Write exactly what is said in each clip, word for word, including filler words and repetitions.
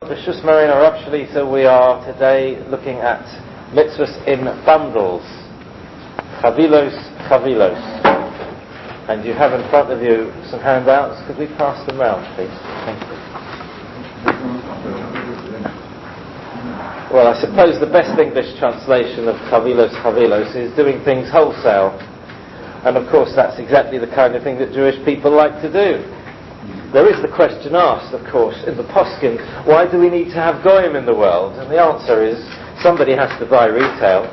Rishus Marina Rav Shalita, we are today looking at mitzvahs in bundles, chavilos, chavilos. And you have in front of you some handouts. Could we pass them round, please? Thank you. Well, I suppose the best English translation of chavilos, chavilos is doing things wholesale. And of course that's exactly the kind of thing that Jewish people like to do. There is the question asked, of course, in the poskim, why do we need to have goyim in the world? And the answer is, somebody has to buy retail.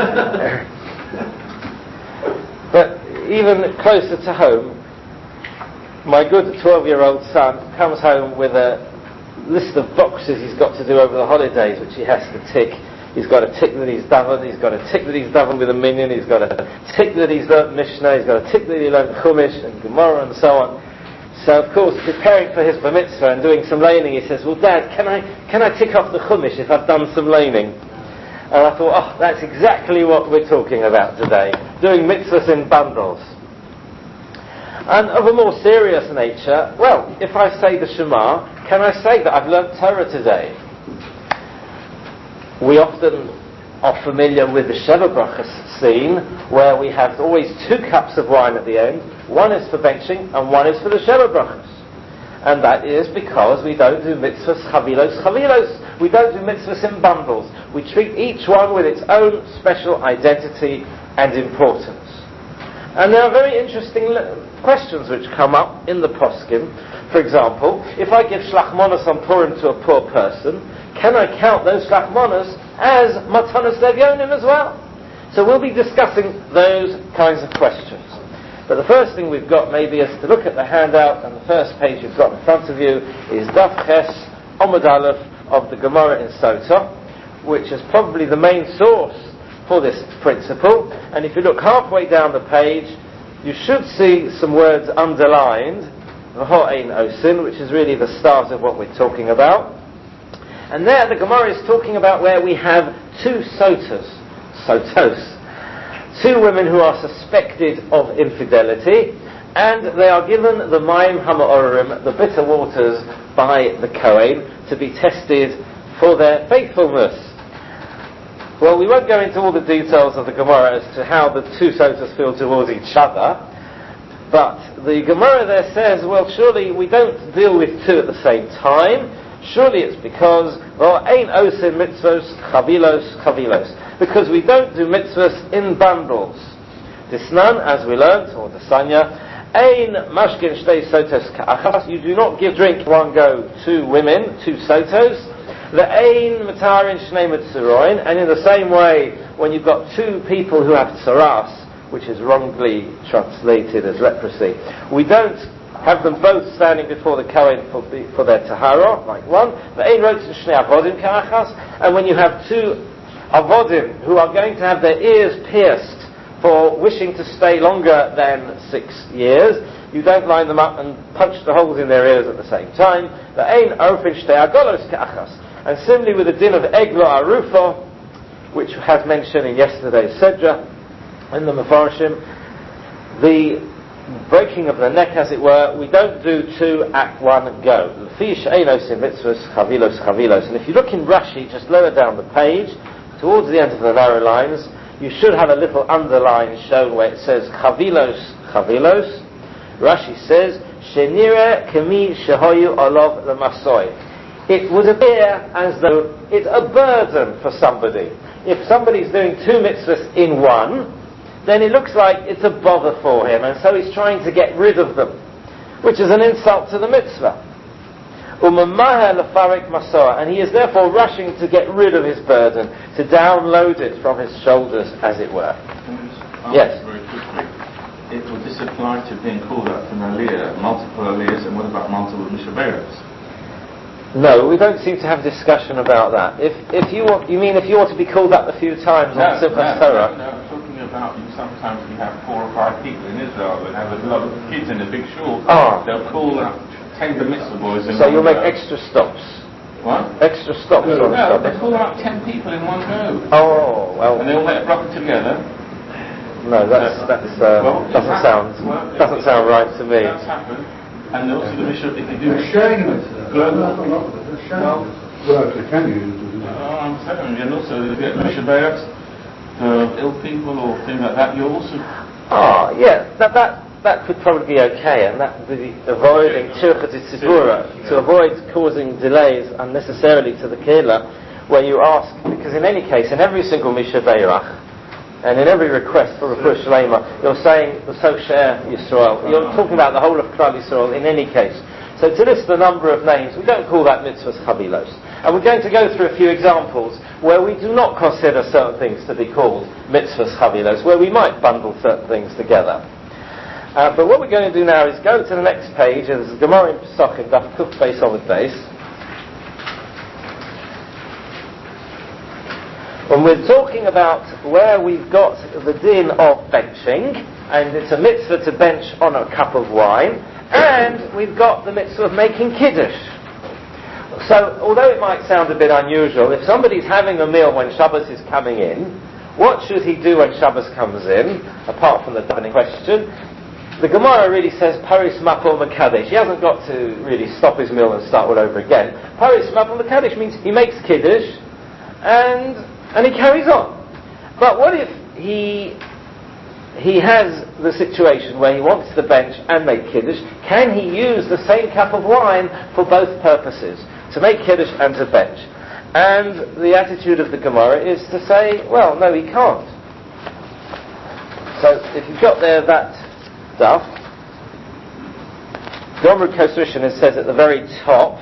But even closer to home, my good twelve-year-old son comes home with a list of boxes he's got to do over the holidays, which he has to tick. He's got a tick that he's done, he's got a tick that he's done with a minion, he's got a tick that he's learnt Mishnah, he's got a tick that he learnt Chumash and Gemara and so on. So, of course, preparing for his bar mitzvah and doing some laning, he says, well, Dad, can I can I tick off the Chumash if I've done some laning? And I thought, oh, that's exactly what we're talking about today, doing mitzvahs in bundles. And of a more serious nature, well, if I say the Shema, can I say that I've learnt Torah today? We often are familiar with the Sheva Brachas scene, where we have always two cups of wine at the end. One is for benching, and one is for the Sheva Brachas. And that is because we don't do mitzvahs chavilos, chavilos. We don't do mitzvahs in bundles. We treat each one with its own special identity and importance. And there are very interesting questions which come up in the poskim. For example, if I give shlachmonos on Purim to a poor person, can I count those shlachmonos as matanos levyonim as well? So we'll be discussing those kinds of questions. But the first thing we've got maybe is to look at the handout, and the first page you've got in front of you is Daf Ches Omud Aleph of the Gemara in Sota, which is probably the main source for this principle. And if you look halfway down the page, you should see some words underlined, V'ho ein osin, which is really the start of what we're talking about. And there the Gemara is talking about where we have two sotas, sotos, two women who are suspected of infidelity, and they are given the Mayim Hama'orim, the bitter waters, by the Kohen to be tested for their faithfulness. Well, we won't go into all the details of the Gemara as to how the two sotas feel towards each other, but the Gemara there says, well, surely we don't deal with two at the same time. Surely it's because well, ein osin mitzvos chavilos chavilos, because we don't do mitzvahs in bundles. Disnan, as we learnt, or Desanya, ein mashkin shtei sotos ka'achas. You do not give drink one go to women, two sotos. The ein matarin shnei mitzuroin, and in the same way, when you've got two people who have tsaras, which is wrongly translated as leprosy, we don't have them both standing before the Kohen for, the, for their tahara, like one. And when you have two avodim who are going to have their ears pierced for wishing to stay longer than six years, you don't line them up and punch the holes in their ears at the same time. And similarly with the din of Eglo Arufo, which has mentioned in yesterday's Sedra, in the Mefarshim, the breaking of the neck, as it were, we don't do two at one go. And if you look in Rashi, just lower down the page, towards the end of the narrow lines, you should have a little underline shown where it says chavilos, chavilos. Rashi says, Shenire kemi shehoyu olav lemasoy. It would appear as though it's a burden for somebody. If somebody's doing two mitzvahs in one, then it looks like it's a bother for him, and so he's trying to get rid of them, which is an insult to the mitzvah. And he is therefore rushing to get rid of his burden, to download it from his shoulders, as it were. Yes? Very quickly. It would this apply to being called out for an aliyah, multiple aliyahs, and what about multiple mishaberos? No, we don't seem to have a discussion about that. If if you want, you mean if you want to be called up a few times no, on Simchas Torah? No, no, I'm talking about you, sometimes you have four or five people in Israel that have a lot of kids in a big shul. Oh. They'll call up ten bar mitzvah boys in So one you'll make go. extra stops. What? Extra stops No, on no Shabbos. they call out ten people in one go. Oh well. And they all make a bracha together. No, that's that's uh, well, doesn't that, sound well, doesn't sound right to me. That's happened. And also the bishop, if you do They're sharing it. Well, They're sharing it. Well, actually, can you use it? Oh, I'm telling you, and also the Mishabeach, the ill people or things like that, you also... Oh, yeah, that, that, that could probably be okay, and that would be avoiding Tirchat Tzibura, to avoid causing delays unnecessarily to the Kehillah, where you ask, because in any case, in every single Mishabeach, and in every request for Refuah Shlema, you're saying the Sosher Yisrael. You're talking about the whole of Klal Yisrael in any case. So to list the number of names, we don't call that mitzvahs chavilos. And we're going to go through a few examples where we do not consider certain things to be called mitzvahs chavilos, where we might bundle certain things together. Uh, but what we're going to do now is go to the next page, and this is Gemara in Pesachim, Daf Kuf Beis Amud Beis. When we're talking about where we've got the din of benching, and it's a mitzvah to bench on a cup of wine, and we've got the mitzvah of making kiddush. So, although it might sound a bit unusual, if somebody's having a meal when Shabbos is coming in, what should he do when Shabbos comes in, apart from the davening question? The Gemara really says Paris Mapol Makadesh. He hasn't got to really stop his meal and start all over again. Paris Mapol Makadesh means he makes kiddush, and and he carries on. But what if he he has the situation where he wants to bench and make kiddush? Can he use the same cup of wine for both purposes, to make kiddush and to bench? And the attitude of the Gemara is to say, well, no, he can't. So if you've got there that stuff, Gomer Kosrishan, it says at the very top,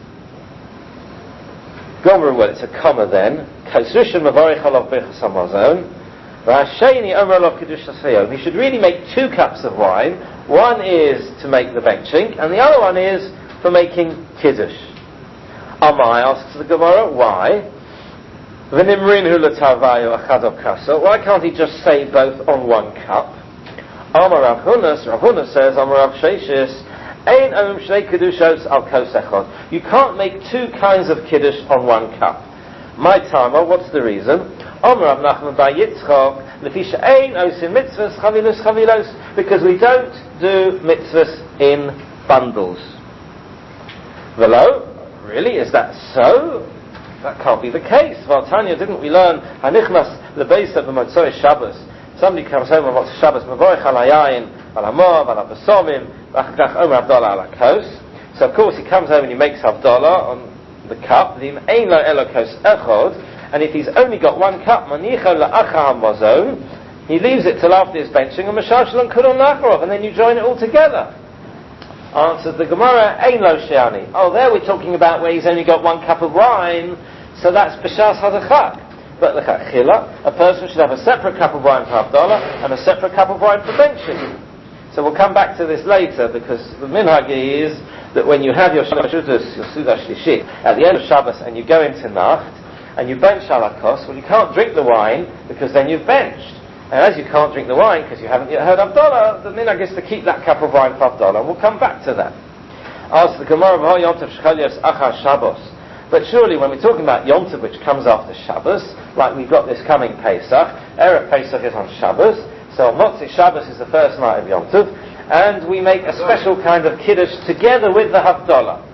Gomer, well, it's a comma then, Kosrishan Mavorich Alav Bechas HaMazon, V'Hasheni Omer Alav Kiddush HaSayom. He should really make two cups of wine. One is to make the benching, and the other one is for making kiddush. Amai asks the Gemara, why? V'Nimrin Hu L'Tavayu Achad Al Kasa. Why can't he just say both on one cup? Amar Rav Hunas, Rav Hunas says, Amar Rav Sheshis, Ein Om Shnei Kiddushos Al Kos Echad. You can't make two kinds of kiddush on one cup. My timer, what's the reason? Amar Rav Nachman Bar Yitzchok, Lefisha Ein Osim Mitzvahs Chavilos Chavilos, because we don't do mitzvahs in bundles. Velo, really, is that so? That can't be the case. Well, Tanya, didn't we learn Hanichnas Lebeisa B'Motzoi Shabbos? Somebody comes home on Motzei Shabbos, Mavorich Al Hayayin, Al Hamor, Al Abasomim, V'Achkach Omer Havdalah Al HaKos. So of course he comes home and he makes Havdalah on the cup, V'im Ein Lo Elo Kos Echod, and if he's only got one cup, Manicho La'acha HaMozon, he leaves it till after his benching, and Mashashal and Kulon Nacharov, and then you join it all together. Answered the Gemara, Ein Lo Sheani. Oh, there we're talking about where he's only got one cup of wine, so that's B'Shas Hadachak. But l'chachila, a person should have a separate cup of wine for Havdalah and a separate cup of wine for benching. So we'll come back to this later, because the minhag is that when you have your Shabbos, your Sudah Shlishit, at the end of Shabbos, and you go into Nacht, and you bench Shalakos, well, you can't drink the wine, because then you've benched. And as you can't drink the wine, because you haven't yet heard Havdalah, the minhag is to keep that cup of wine for Havdalah, and we'll come back to that. Ask the Gemara, V'ho Yom Tov Shchalios Achar Shabbos. But surely when we're talking about Yom Tov, which comes after Shabbos, like we've got this coming Pesach, Erev Pesach is on Shabbos, so Motzei Shabbos is the first night of Yom Tov, and we make a special kind of Kiddush together with the Havdalah.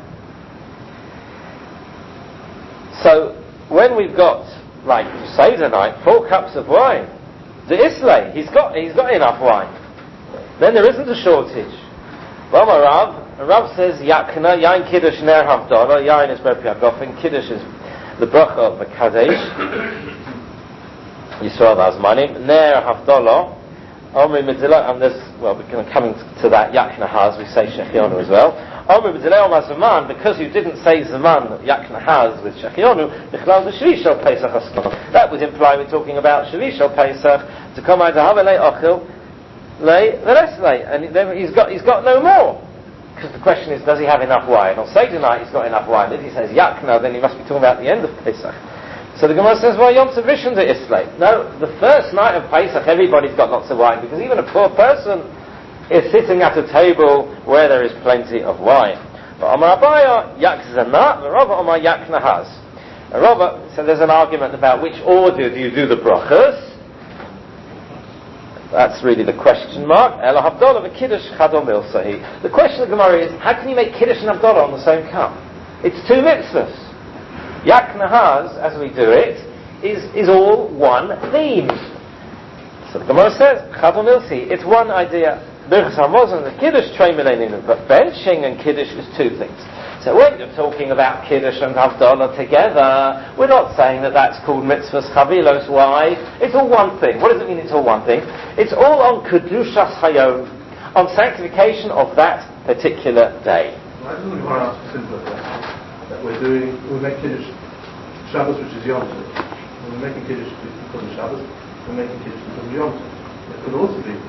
So when we've got, like Seder night, four cups of wine, the Islay, he's got he's got enough wine. Then there isn't a shortage. Bama Rav, Rav says, Yakna, Yain Kiddush Ner Havdalah, Yain is Bepi Agofen, Kiddush is the bracha of the Kadesh, Yisrael Azmanim, Ner Havdalah, Omri Midzillah, and this, well, we're going to come to that, Yakna Haz, we say Shechionu as well. Omri Midzillah Omar Zaman, because you didn't say Zaman, Yakna Haz with Shechionu, Nichlal the Shvish Shal Pesach Haskon. That would imply we're talking about Shvish Shal Pesach, to come out to Havelei Ochil, Lay, the rest lay, and then he's got he's got no more. Because the question is, does he have enough wine? On Seder night he's got enough wine. If he says Yakna, then he must be talking about the end of Pesach. So the Gemara says, well, Yom Tov Rishon to Islay. No, the first night of Pesach everybody's got lots of wine, because even a poor person is sitting at a table where there is plenty of wine. But Amar Abaya, Yak Zana, Rava Amar Yakna Haz. Rava, so there's an argument about which order do you do the brachas. That's really the question mark. The question of Gemara is, how can you make Kiddush and Havdalah on the same cup? It's two mitzvahs. Yak Nahaz, as we do it, is, is all one theme. So the Gemara says, Chadol Milsi, it's one idea. Birchas Hamazon, the Kiddush Tremelein, but benching and Kiddush is two things. So when you're talking about Kiddush and Havdalah together, we're not saying that that's called Mitzvahs Chavilos. Why? It's all one thing. What does it mean it's all one thing? It's all on Kedushas Hayom, on sanctification of that particular day. Why doesn't the Gemara ask a simpler question? That we're doing, we make Kiddush Shabbos, which is Yom Tov. When we're making Kiddush because of Shabbos, we're making Kiddush because of Yom Tov. It could also be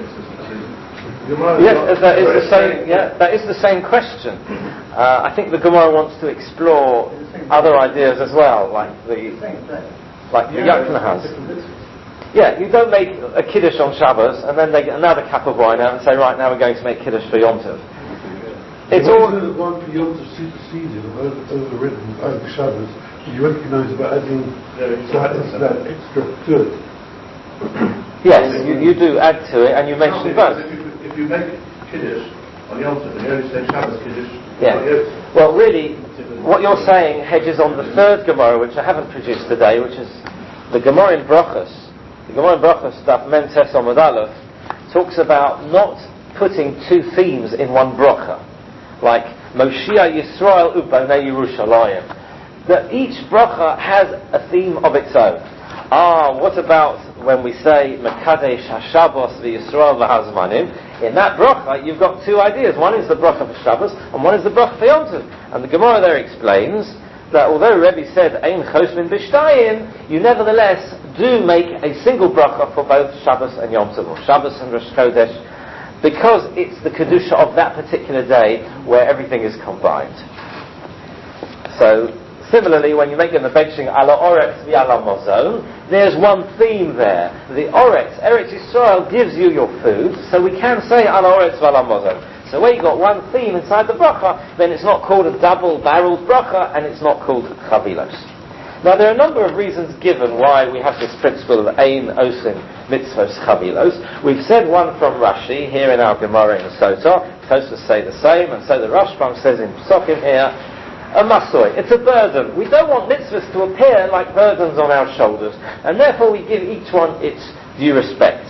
Yes, that is the same. Yeah, that is the same question. Uh, I think the Gemara wants to explore other ideas as well, like the like the Yak Nahaz. Yeah, you don't make a Kiddush on Shabbos and then they get another cup of wine out and say, right, now we're going to make Kiddush for Yom Tov. It's all the one for Yom Tov superseded or over, overridden over Shabbos. You recognise about adding that, that extra to it. Yes, you, you do add to it, and you mention no, both. If you, if you make Kiddush on Yom Tov, and you only say Shabbos Kiddush, yeah. Well, really, what you're saying hedges on the third Gemara, which I haven't produced today, which is the Gemara in Brachos. The Gemara in Brachos, Daf Mem Tes Amud Aleph, talks about not putting two themes in one bracha, like Moshiach Yisrael Ubonei Yerushalayim. That each bracha has a theme of its own. Ah, what about when we say Mekadesh HaShabbos v'Yisrael v'Hazmanim? In that bracha, you've got two ideas. One is the bracha for Shabbos, and one is the bracha for Yom Tov. And the Gemara there explains that although Rebbe said Ein Chosmin B'Shtayim, you nevertheless do make a single bracha for both Shabbos and Yom Tov, or Shabbos and Rosh Chodesh, because it's the kedusha of that particular day where everything is combined. So, similarly, when you make the benching ala oretz v'ala mozon, there's one theme there. The oretz, Eretz Yisrael, gives you your food, so we can say ala oretz v'ala mozon. So where you've got one theme inside the bracha, then it's not called a double-barreled bracha, and it's not called chavilos. Now there are a number of reasons given why we have this principle of ein osin mitzvos chavilos. We've said one from Rashi, here in our Gemara in Sotah. Tosfos say the same, and so the Rashbam says in Psokim here, a masoy, it's a burden. We don't want mitzvahs to appear like burdens on our shoulders, and therefore we give each one its due respect.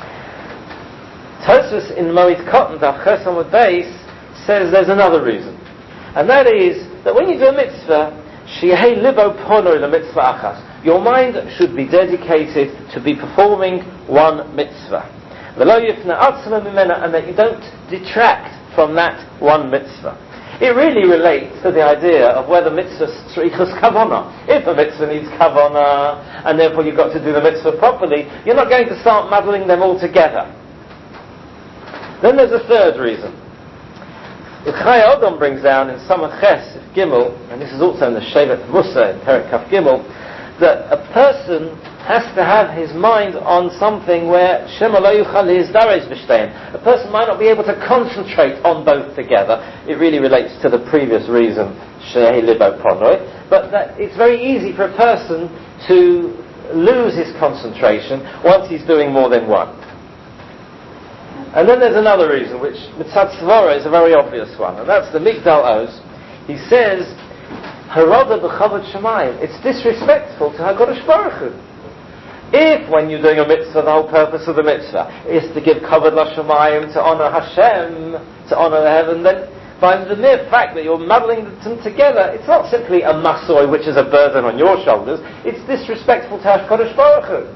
Tosfos in Moed Katan Daf Ches Amud Beis says there's another reason, and that is that when you do a mitzvah, sheyehei libo pono lemitzvah achas, your mind should be dedicated to be performing one mitzvah, v'lo yifna atzma mimena, and that you don't detract from that one mitzvah. It really relates to the idea of whether mitzvah tzrichas kavana. If a mitzvah needs kavana, and therefore you've got to do the mitzvah properly, you're not going to start muddling them all together. Then there's a third reason. The Chai Odom brings down in Samach Ches Gimel, and this is also in the Shevet Musa in Perek Kaf Gimel, that a person has to have his mind on something where Shema lo yuchal lihizdaresh b'shtein. A person might not be able to concentrate on both together. It really relates to the previous reason, shehei libo ponoi, but that it's very easy for a person to lose his concentration once he's doing more than one. And then there's another reason, which Mitzad Svara is a very obvious one, and that's the Migdal Oz. He says, Harada b'chavod shemayim. It's disrespectful to HaKadosh Baruch Hu. If, when you're doing a mitzvah, the whole purpose of the mitzvah is to give kavod l'shamayim, to honor Hashem, to honor the heaven, then by the mere fact that you're muddling them together, it's not simply a masoy, which is a burden on your shoulders, it's disrespectful to HaKadosh Baruch Hu.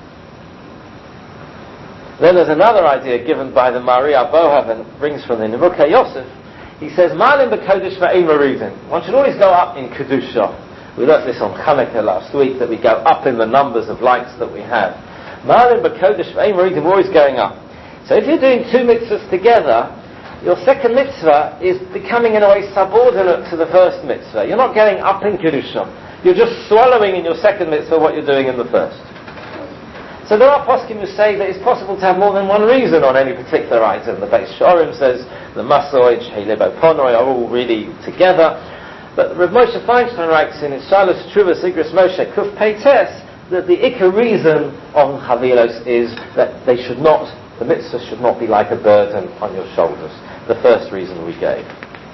Then there's another idea given by the Maria Bohav and brings from the Nivukei Yosef. He says, Malim b'kodesh v'ein maridin. One should always go up in Kedusha. We learnt this on Chanukah last week, that we go up in the numbers of lights that we have. Malim b'kodesh v'ein maridin, we're always going up. So if you're doing two mitzvahs together, your second mitzvah is becoming in a way subordinate to the first mitzvah. You're not going up in Kedusha. You're just swallowing in your second mitzvah what you're doing in the first. So there are poskim who say that it's possible to have more than one reason on any particular item. The Beis Shorim says the Masoid, Shehei Libo Ponoi are all really together. But Rav Moshe Feinstein writes in his Shalos Truvas Igros Moshe Kuf Peites that the ikar reason on Chavilos is that they should not, the mitzvah should not be like a burden on your shoulders. The first reason we gave.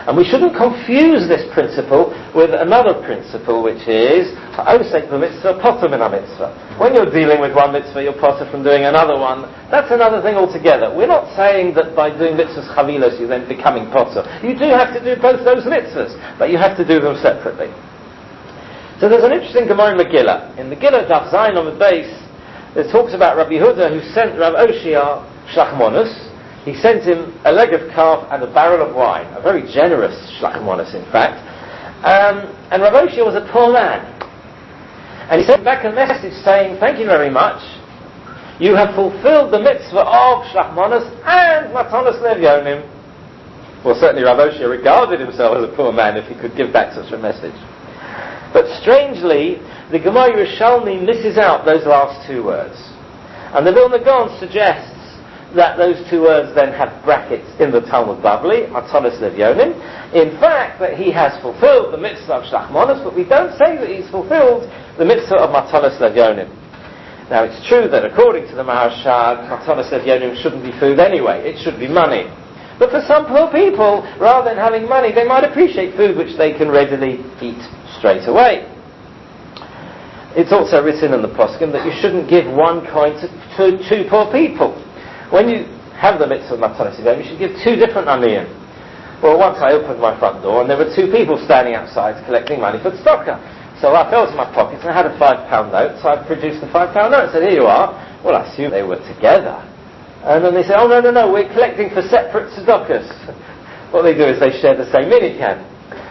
And we shouldn't confuse this principle with another principle, which is osek b'mitzvah, potter min mitzvah. When you're dealing with one mitzvah, you're potter from doing another one. That's another thing altogether. We're not saying that by doing mitzvahs chavilos you're then becoming potter. You do have to do both those mitzvahs, but you have to do them separately. So there's an interesting Gemara in Megillah. In Megillah, Daf Zayin on the base, it talks about Rabbi Yehuda who sent Rav Oshia shlachmonos. He sent him a leg of calf and a barrel of wine, a very generous shlachmonos in fact. Um, and Rav Oshia was a poor man. And he sent back a message saying, thank you very much, you have fulfilled the mitzvah of shlachmonos and matanos levyonim. Well, certainly Rav Oshia regarded himself as a poor man if he could give back such a message. But strangely, the Gemara Yerushalmi misses out those last two words. And the Vilna Gaon suggests that those two words then have brackets in the Talmud Bavli, Matanos Levyonim. In fact, that he has fulfilled the mitzvah of Shlachmonos, but we don't say that he's fulfilled the mitzvah of Matanos Levyonim. Now, it's true that according to the Maharshad, Matanos Levyonim shouldn't be food anyway, it should be money. But for some poor people, rather than having money, they might appreciate food which they can readily eat straight away. It's also written in the Poskim that you shouldn't give one coin to, to two poor people. When you have the mitzvah of Matanos Levyonim, you should give two different aniyim. Well, once I opened my front door and there were two people standing outside collecting money for tzedakah. So I felt in my pockets and I had a five pound note, so I produced the five pound note and said, here you are. Well, I assumed they were together. And then they said, oh no, no, no, we're collecting for separate tzedakahs. What they do is they share the same minican.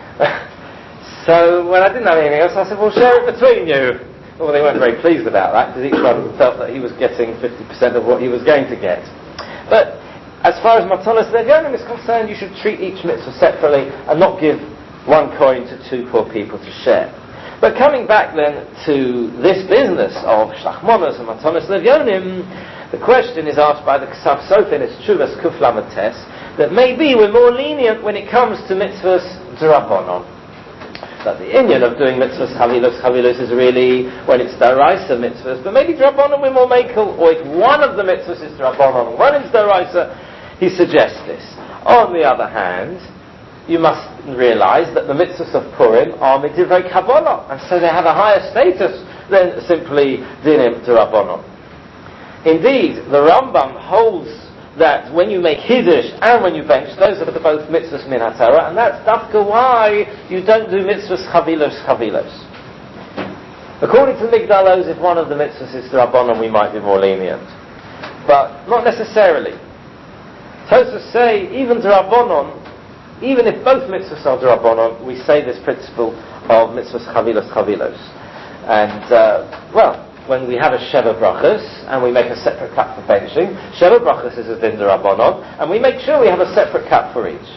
So when I didn't have anything else, I said, well, share it between you. Well, they weren't very pleased about that, because each one felt that he was getting fifty percent of what he was going to get. But as far as Matanos Levyonim is concerned, you should treat each mitzvah separately and not give one coin to two poor people to share. But coming back then to this business of Shlachmonos and Matanos Levyonim, the question is asked by the Ksav Sofer in its Chuvas Kuf Lamed Tes, that maybe we're more lenient when it comes to mitzvahs d'Rabbanon. That the Indian of doing mitzvahs chavilos chavilos is really when it's d'oraisa mitzvahs, but maybe d'Rabbanon we're more makel, or if one of the mitzvahs is d'Rabbanon and one is d'oraisa, he suggests this. On the other hand, you must realize that the mitzvahs of Purim are midivrei Kabbalah, and so they have a higher status than simply dinim d'Rabbanon. Indeed, the Rambam holds that when you make Kiddush and when you bench, those are both mitzvahs min haTorah, and that's dafka why you don't do mitzvahs chavilos chavilos. According to the Migdalos, if one of the mitzvahs is d'Rabbanon, we might be more lenient. But not necessarily. Tosfos say, even d'Rabbanon, even if both mitzvahs are d'Rabbanon, we say this principle of mitzvahs chavilos chavilos. And, uh, well, when we have a Sheva Brachos, and we make a separate cup for benching, Sheva Brachos is a din d'Rabbanon, and we make sure we have a separate cup for each.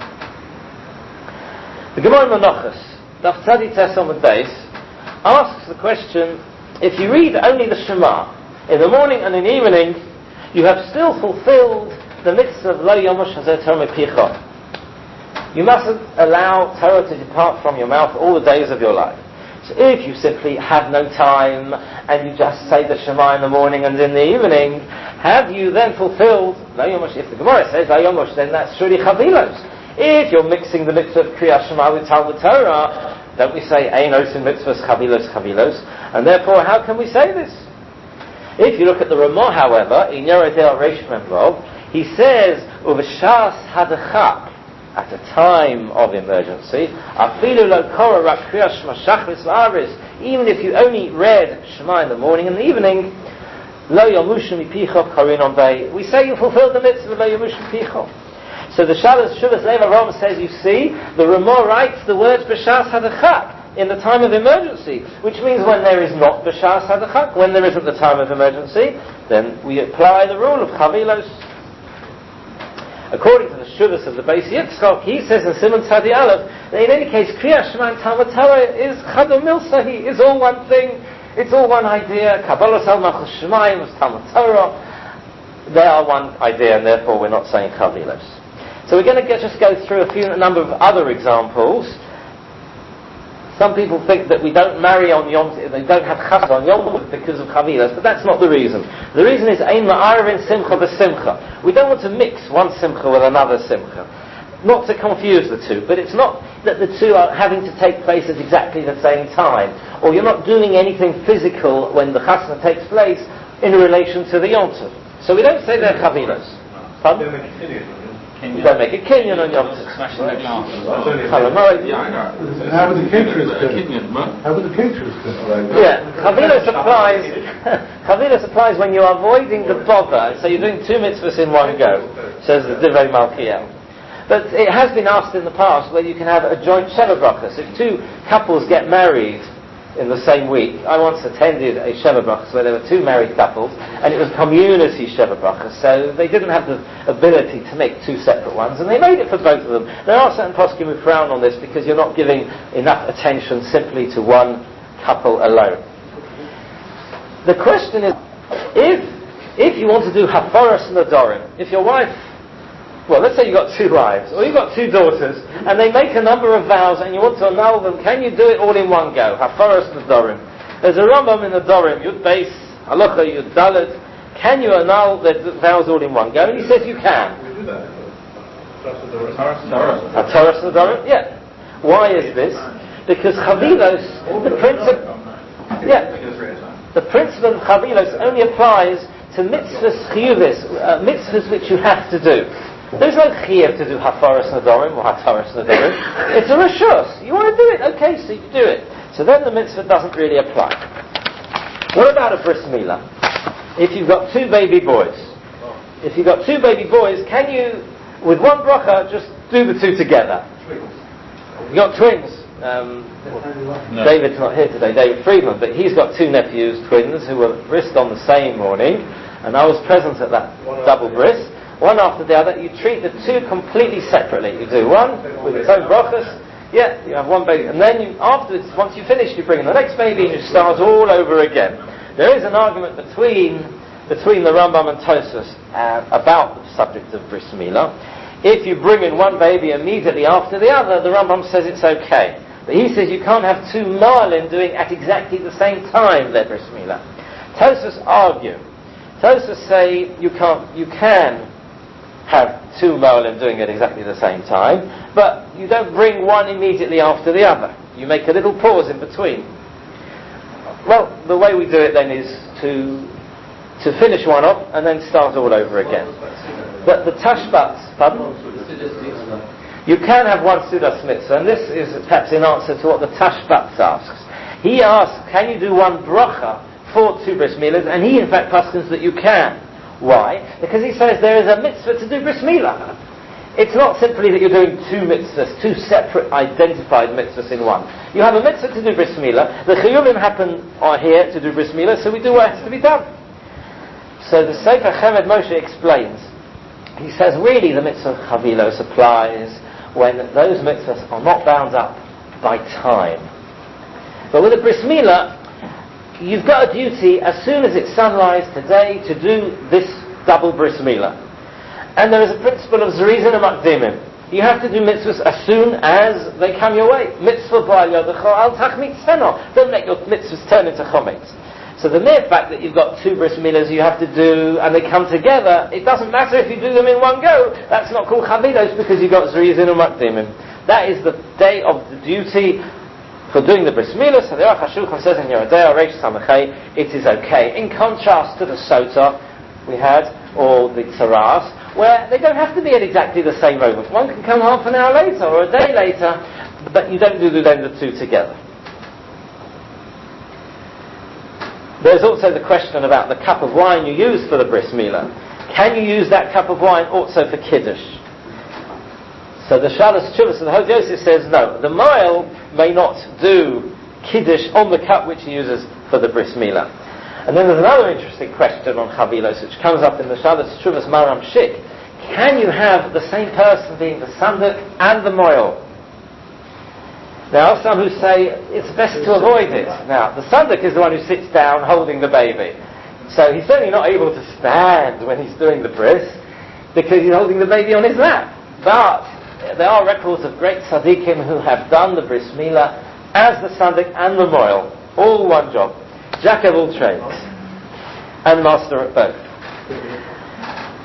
The Gemara Menachos, Daf Tzadi Tes on the base, asks the question, if you read only the Shema, in the morning and in the evening, you have still fulfilled the mitzvah of Lo Yomosh Hazeh Torah Mepicha. You mustn't allow Torah to depart from your mouth all the days of your life. So if you simply have no time and you just say the Shema in the morning and in the evening, have you then fulfilled Lo Yomosh? If the Gemara says Lo Yomosh, then that's truly chavilos. If you're mixing the mitzvah of Kriyas Shema with Talmud Torah, don't we say Ein Osin mitzvahs chavilos chavilos? And therefore, how can we say this? If you look at the Ramah, however, in Yored El Reish Memvov, he says Uveshas Hadachak, at a time of emergency, afilu lo kora rak kriyas shema shachris v'aris, even if you only read Shema in the morning and the evening, lo yamushu mipicho karinon bay, we say you fulfilled the mitzvah of lo yamushu mipicho. So the Shabbos Shuvas Lev Avraham says, you see, the Ramah writes the words b'shas hadachak in the time of emergency, which means when there is not b'shas hadachak, when there isn't the time of emergency, then we apply the rule of chavilos. According to the Shuvas of the Beis Yitzchok, he says in Simon Tzadi Aleph that in any case, Kriyas Shema and Talmud Torah is Chadam Milsahi, is all one thing, it's all one idea. Kabbalah Sal Malchus Shemayim was Talmud Torah. They are one idea, and therefore we're not saying Chavilos. So we're going to get, just go through a few a number of other examples. Some people think that we don't marry on Yom, they don't have chassid on Yom because of chavilas, but that's not the reason. The reason is ein ma'arvin simcha b'simcha. We don't want to mix one simcha with another simcha. not to confuse the two, but it's not that the two are having to take place at exactly the same time, or you're not doing anything physical when the chasna takes place in relation to the Yom Tov. So we don't say they're chavilos. Pardon? You don't make a kinyan on Yom Tov. Smashing the glass. How would the caterers do? How would the caterers do? Yeah, chavilos applies. Chavilos applies when you're avoiding the bother, so you're doing two mitzvahs in one go, says the Divrei Malkiel. But it has been asked in the past whether you can have a joint Sheva Brachos. If two couples get married in the same week, I once attended a Sheva Brachos where there were two married couples, and it was community Sheva Brachos, so they didn't have the ability to make two separate ones, and they made it for both of them. There are certain poskim who frown on this because you're not giving enough attention simply to one couple alone. The question is, if if you want to do Haforas Nadorim, if your wife, well, let's say you've got two wives, or you've got two daughters, and they make a number of vows, and you want to annul them, can you do it all in one go? Haforas Nadorim. There's a Rambam in the Dorim, Yud Beis, Halacha Yud Dalet. Can you annul the vows all in one go? And he says you can. We do that. Haforas Nadorim? Yeah. Why is this? Because Chavilos, the principle, yeah, the principle of Chavilos only applies to mitzvahs chiyuvis, uh, mitzvahs which you have to do. There's no chiyuv to do hafaras nadorim or hataras nadorim. It's a reshus. You want to do it, okay, so you do it. So then the mitzvah doesn't really apply. What about a bris milah? If you've got two baby boys, if you've got two baby boys, can you, with one bracha, just do the two together? You've got twins. Um, no. David's not here today, David Friedman, but he's got two nephews, twins, who were brised on the same morning, and I was present at that double bris. One after the other, you treat the two completely separately. You do one with its own brachas, yeah, you have one baby, and then you, afterwards, once you finish, you bring in the next baby and you start all over again. There is an argument between between the Rambam and Tosfos uh, about the subject of bris milah. If you bring in one baby immediately after the other, the Rambam says it's okay. But he says you can't have two Marlin doing at exactly the same time their bris milah. Tosfos argue. Tosfos say you can't, you can have two Marlin doing it exactly the same time, but you don't bring one immediately after the other. You make a little pause in between. Well, the way we do it then is to to finish one off and then start all over again. But the tashbats, pardon? You can have one Sudas Mitzvah, and this is perhaps in answer to what the Tashbats asks. He asks, can you do one bracha for two bris milahs? And he in fact paskins that you can. Why? Because he says there is a mitzvah to do bris milah. It's not simply that you're doing two mitzvahs, two separate identified mitzvahs in one. You have a mitzvah to do bris milah. The chiyuvim happen are here to do bris milah, so we do what has to be done. So the Sefer Chemed Moshe explains. He says really the mitzvah of Chavilos applies when those mitzvahs are not bound up by time. But with a bris milah, you've got a duty as soon as it's sunrise today to do this double bris milah. And there is a principle of zrizin and makdimim. You have to do mitzvahs as soon as they come your way. Mitzvah b'al yodecha al tachmit seno. Don't let your mitzvahs turn into chometz. So the mere fact that you've got two bris milahs you have to do and they come together, it doesn't matter if you do them in one go. That's not called chavilos because you've got zrizin and makdimim. That is the day of the duty for doing the bris milah. So the Aruch HaShulchan says in Yerodei Reish Samachay, it is okay. In contrast to the sota we had, or the tzaras, where they don't have to be at exactly the same moment. One can come half an hour later or a day later, but you don't do then the two together. There's also the question about the cup of wine you use for the bris milah. Can you use that cup of wine also for kiddush? So the Shalas Tshuvas of the Hov Yosef says no. The Mail may not do kiddush on the cup which he uses for the bris milah. And then there's another interesting question on Chavilos which comes up in the Shalas Tshuvas Maram Shik. Can you have the same person being the sandak and the moil? Now, some who say it's best to avoid it. Now, the sandak is the one who sits down holding the baby. So he's certainly not able to stand when he's doing the bris because he's holding the baby on his lap. But there are records of great tzaddikim who have done the bris milah as the sandak and the moil. All one job. Jack of all trades. And master at both.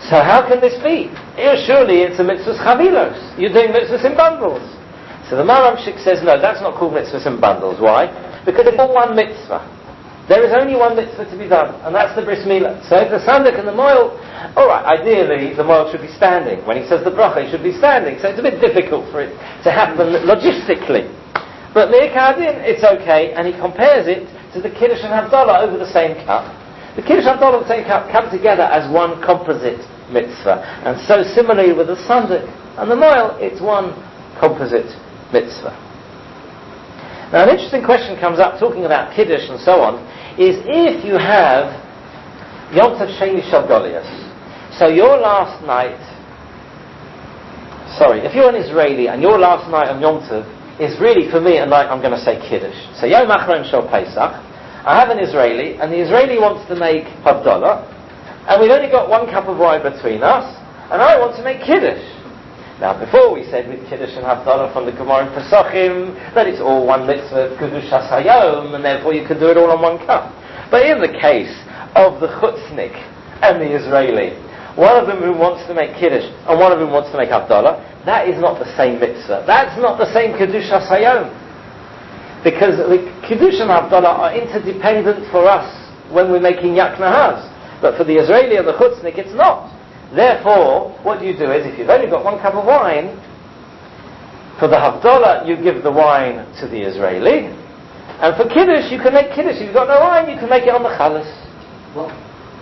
So how can this be? Surely it's a mitzvah chavilos. You're doing mitzvahs in bundles. So the Maramshik says, no, that's not called mitzvahs in bundles. Why? Because it's all one mitzvah. There is only one mitzvah to be done, and that's the bris milah. So if the sandik and the moil, alright, ideally the moil should be standing. When he says the bracha, he should be standing. So it's a bit difficult for it to happen logistically. But Me'ikadin, it's okay, and he compares it to the Kiddush and Havdalah over the same cup. The Kiddush and Havdalah over the same cup come together as one composite mitzvah. And so similarly with the sandik and the moil, it's one composite mitzvah. Now an interesting question comes up talking about Kiddush and so on, is if you have Yom Tov Sheni Shel Goliath, so your last night, sorry, if you're an Israeli and your last night on Yom Tov is really for me a night I'm going to say Kiddush. So Yom Achron Shel Pesach, I have an Israeli and the Israeli wants to make Havdalah and we've only got one cup of wine between us and I want to make Kiddush. Now before we said with Kiddush and Havdalah from the Gemara in Pesachim that it's all one mitzvah, Kedushas Hayom, and therefore you can do it all on one cup. But in the case of the Chutznik and the Israeli, one of them who wants to make Kiddush and one of them wants to make Havdalah, that is not the same mitzvah. That's not the same Kedushas Hayom. Because the Kiddush and Havdalah are interdependent for us when we're making Yak Nahaz. But for the Israeli and the Chutznik it's not. Therefore, what you do is, if you've only got one cup of wine, for the Havdalah you give the wine to the Israeli, and for Kiddush you can make Kiddush. If you've got no wine, you can make it on the Chalas. What?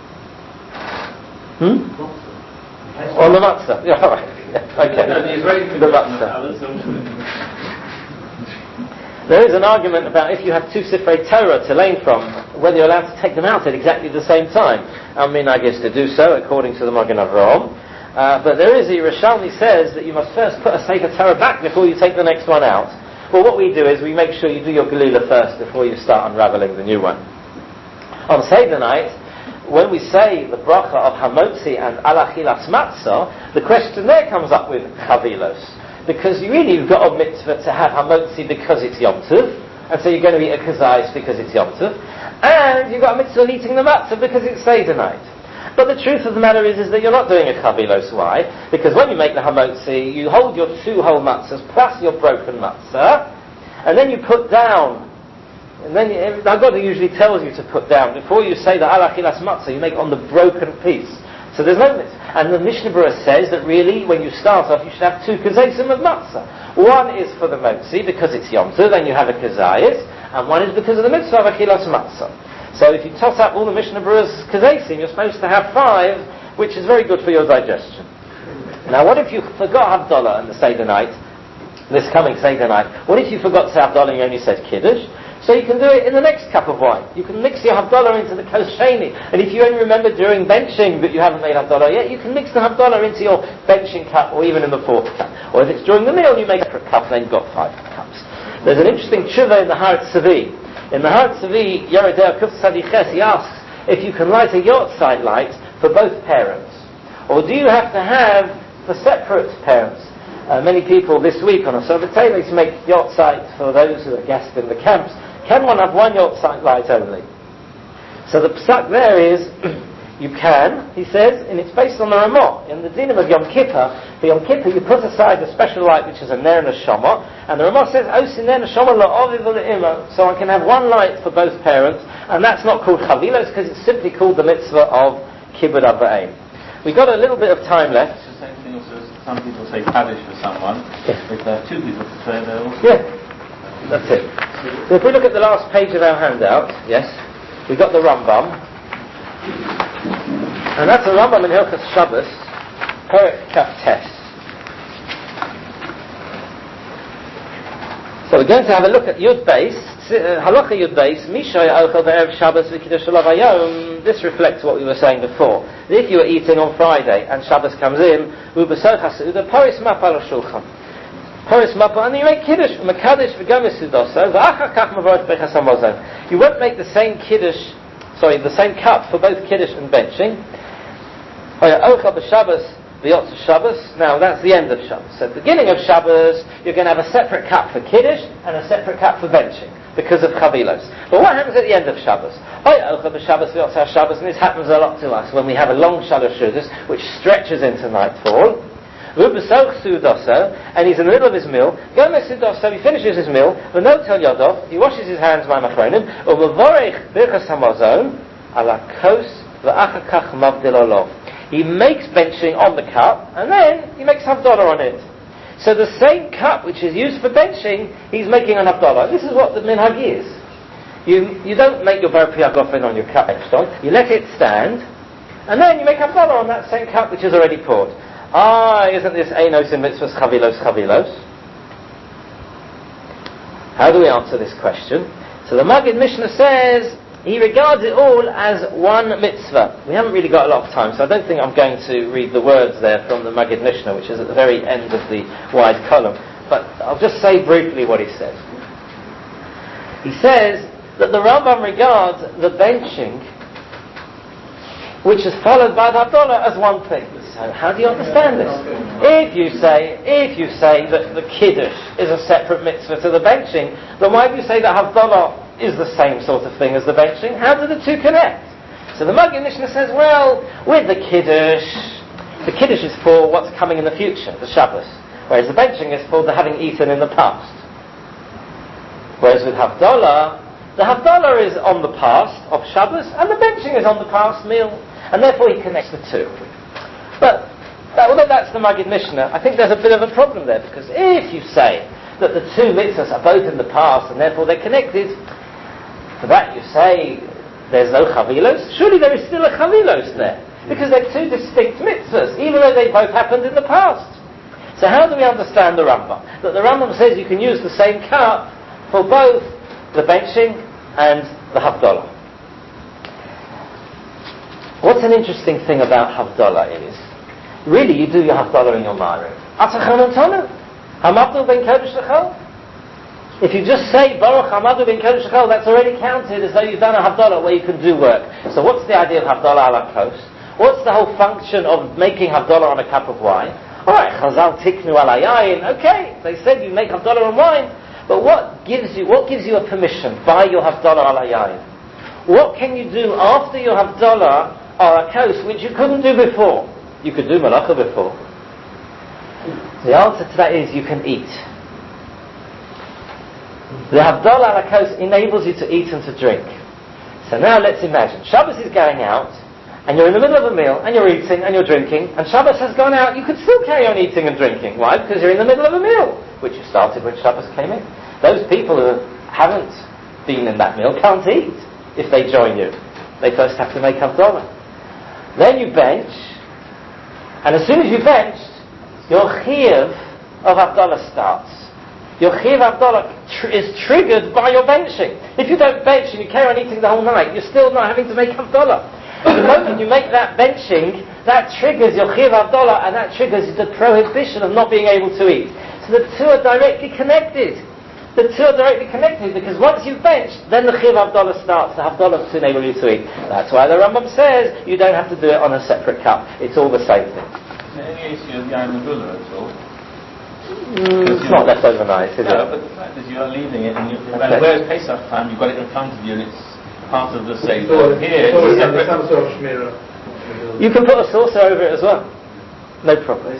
Hmm? On the Matzah. Yeah, all right. Okay. No, the Israeli the Matzah. There is an argument about if you have two Sifrei Torah to learn from, whether you're allowed to take them out at exactly the same time. I mean, I guess to do so, according to the Magen Avraham. Uh, but there is, a Yerushalmi says that you must first put a Sefer Torah back before you take the next one out. Well, what we do is we make sure you do your Gelula first before you start unraveling the new one. On Seder night, when we say the bracha of Hamotzi and Alachilas Matzah, the question there comes up with Chavilos. Because you really you've got a mitzvah to have Hamotzi because it's Yom Tov, and so you're going to eat a kazayis because it's Yom Tov, and you've got a mitzvah of eating the matzah because it's Seder night. But the truth of the matter is, is that you're not doing a chavilos. Why? Because when you make the Hamotzi, you hold your two whole matzahs plus your broken matzah, and then you put down, and then you, God usually tells you to put down, before you say the Alachilas matzah, you make on the broken piece. So there's no mitzvah. And the Mishnah Berurah says that really, when you start off, you should have two kazaysim of matzah. One is for the motzi, because it's Yom Tov, then you have a kazayis, and one is because of the mitzvah of achilas matzah. So if you toss up all the Mishnah Berurah's kazaysim, you're supposed to have five, which is very good for your digestion. Now what if you forgot Havdalah on the Seder night, this coming Seder night? What if you forgot to say Havdalah and you only said Kiddush? So you can do it in the next cup of wine. You can mix your Havdalah into the Kos Sheni. And if you only remember during benching that you haven't made Havdalah yet, you can mix the Havdalah into your benching cup or even in the fourth cup. Or if it's during the meal, you make a separate cup, then you've got five cups. There's an interesting tshuva in the Har Tzavi. In the Har Tzavi, Yerideh Kuf Tzadiches, he asks if you can light a yortzeit light for both parents. Or do you have to have for separate parents? Uh, many people this week on a Sabbath day to make yortzeit for those who are guests in the camps. Can one have one yortzeit light only? So the psak there is, you can, he says, and it's based on the Ramah. In the dinim of Yom Kippur, for Yom Kippur you put aside a special light which is a ner neshama, and the Ramah says, Osi ner neshama la'aviv u'le'ima, so I can have one light for both parents, and that's not called chavilos, because it's simply called the mitzvah of kibbud av v'aim. We've got a little bit of time left. It's the same thing also as some people say kaddish for someone. Yeah. If there are two people to say there also. Yeah. That's it. So if we look at the last page of our handout, yes, we've got the Rambam. And that's the Rambam in Hilchos Shabbos, Perek Kaf Tes. So we're going to have a look at Yud Beis, uh, Halacha Yud Beis, Mishay Ochel Be'erev Shabbos V'Kiddush Olav Hayom. This reflects what we were saying before. If you are eating on Friday and Shabbos comes in, U'Besoch HaSeudah, Paris Mapa L'Shulchan. Paris Mapa, and you make Kiddush, Mekadesh V'Gamis Sudoso, V'achar Kach Mavot Bechas HaMozon. You won't make the same Kiddush, sorry, the same cup for both Kiddush and benching. Ochel B'Shabbos V'Yotz Shabbos. Now that's the end of Shabbos. So at the beginning of Shabbos, you're going to have a separate cup for Kiddush and a separate cup for benching. because of chavilos. But what happens at the end of Shabbos? And this happens a lot to us when we have a long Shalosh Seudos, which stretches into nightfall. And he's in the middle of his meal. He finishes his meal. He washes his hands. He makes benching on the cup, and then he makes Havdalah on it. So the same cup which is used for benching, he's making an Havdalah. This is what the minhag is. You you don't make your Bar Priyah Gofen on your cup benched on. You let it stand, and then you make Havdalah on that same cup which is already poured. Ah, isn't this Einos in Mitzvahs Chavilos Chavilos? How do we answer this question? So the Maggid Mishnah says he regards it all as one mitzvah. We haven't really got a lot of time, so I don't think I'm going to read the words there from the Maggid Mishnah, which is at the very end of the wide column. But I'll just say briefly what he says. He says that the Rambam regards the benching, which is followed by the Havdalah, as one thing. So how do you understand this? If you say, if you say that the Kiddush is a separate mitzvah to the benching, then why do you say that Havdalah is the same sort of thing as the benching? How do the two connect? So the Maggid Mishnah says, well, with the Kiddush, the Kiddush is for what's coming in the future, the Shabbos, whereas the benching is for the having eaten in the past. Whereas with Havdalah, the Havdalah is on the past of Shabbos, and the benching is on the past meal, and therefore he connects the two. But that, although that's the Maggid Mishnah, I think there's a bit of a problem there, because if you say that the two mitzvahs are both in the past, and therefore they're connected, for that you say there's no chavilos. Surely there is still a chavilos there, because they're two distinct mitzvahs, even though they both happened in the past. So how do we understand the Rambam? That the Rambam says you can use the same cup for both the benching and the Havdalah. What's an interesting thing about Havdalah is, really you do your Havdalah in your Ma'ariv. If you just say Baruch Hamadu bin Kodesh L'Chol, that's already counted as though you've done a Havdalah where you can do work. So what's the idea of Havdalah ala kos? What's the whole function of making Havdalah on a cup of wine? Alright, Chazal tiknu ala yayin. Okay, they said you make Havdalah on wine, but what gives you what gives you a permission by your Havdalah ala yayin? What can you do after your Havdalah ala kos which you couldn't do before? You could do Malacha before. The answer to that is you can eat. The Havdalah ala kos enables you to eat and to drink. So now let's imagine Shabbos is going out, and you're in the middle of a meal, and you're eating and you're drinking, and Shabbos has gone out. You could still carry on eating and drinking. Why? Because you're in the middle of a meal, which you started when Shabbos came in. Those people who haven't been in that meal can't eat if they join you. They first have to make Havdalah. Then you bench, and as soon as you benched, your chiyuv of Havdalah starts. Your chiyuv Havdalah tr- is triggered by your benching. If you don't bench and you carry on eating the whole night, you're still not having to make Havdalah. The moment you make that benching, that triggers your chiyuv Havdalah, and that triggers the prohibition of not being able to eat. So the two are directly connected. The two are directly connected, because once you've benched, then the chiyuv Havdalah starts, the Havdalah to enable you to eat. That's why the Rambam says you don't have to do it on a separate cup. It's all the same thing. Is there any issue of Yain Megullah at all? Mm, it's not left overnight, is no, it? but the fact is you are leaving it, and you, okay. whereas Pesach time, you've got it in front of you, and it's part of the same. So Here, so it's it's separate. some sort of shmirah. You can put a saucer over it as well. No problem.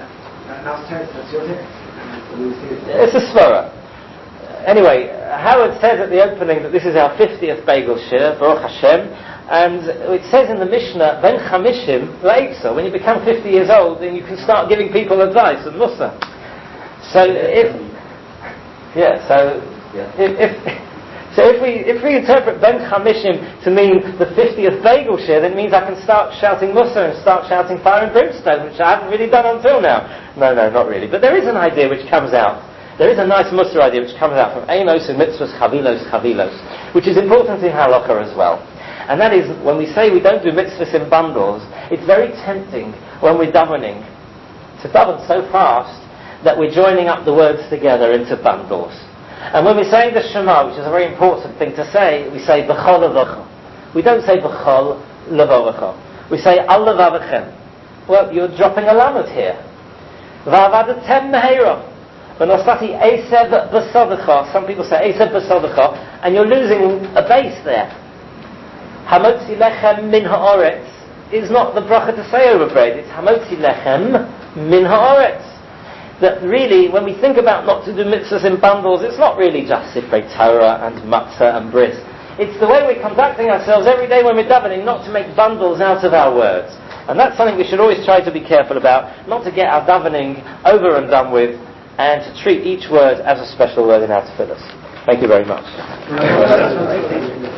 It's a svara. Anyway, Howard says at the opening that this is our fiftieth Bagel Shir, Baruch Hashem, and it says in the Mishnah, Ben Chamishim Leitza, when you become fifty years old, then you can start giving people advice and mussar. So if, yeah, so if, if so if we if we interpret Ben Chamishim to mean the fiftieth Bagel Shir, then it means I can start shouting mussar and start shouting fire and brimstone, which I haven't really done until now. No, no, not really. But there is an idea which comes out. There is a nice mussar idea which comes out from Einos and Mitzvahs Chavilos Chavilos, which is important in Halacha as well. And that is, when we say we don't do mitzvahs in bundles, it's very tempting when we're davening to daven so fast that we're joining up the words together into bundles. And when we're saying the Shema, which is a very important thing to say, we say B'chol Levacha. We don't say B'chol Levacha. We say Al Levavachem. Well, you're dropping a lamed here. V'avadetem meheira. V'nosati esev b'sodecha. Some people say esev b'sodecha, and you're losing a base there. Hamotzi lechem min ha'oretz is not the bracha to say over bread. It's hamotzi lechem min ha'oretz. That really, when we think about not to do mitzvahs in bundles, it's not really just Sifrei Torah and Matzah and Bris. It's the way we're conducting ourselves every day when we're davening, not to make bundles out of our words. And that's something we should always try to be careful about, not to get our davening over and done with, and to treat each word as a special word in our tefillas. Thank you very much.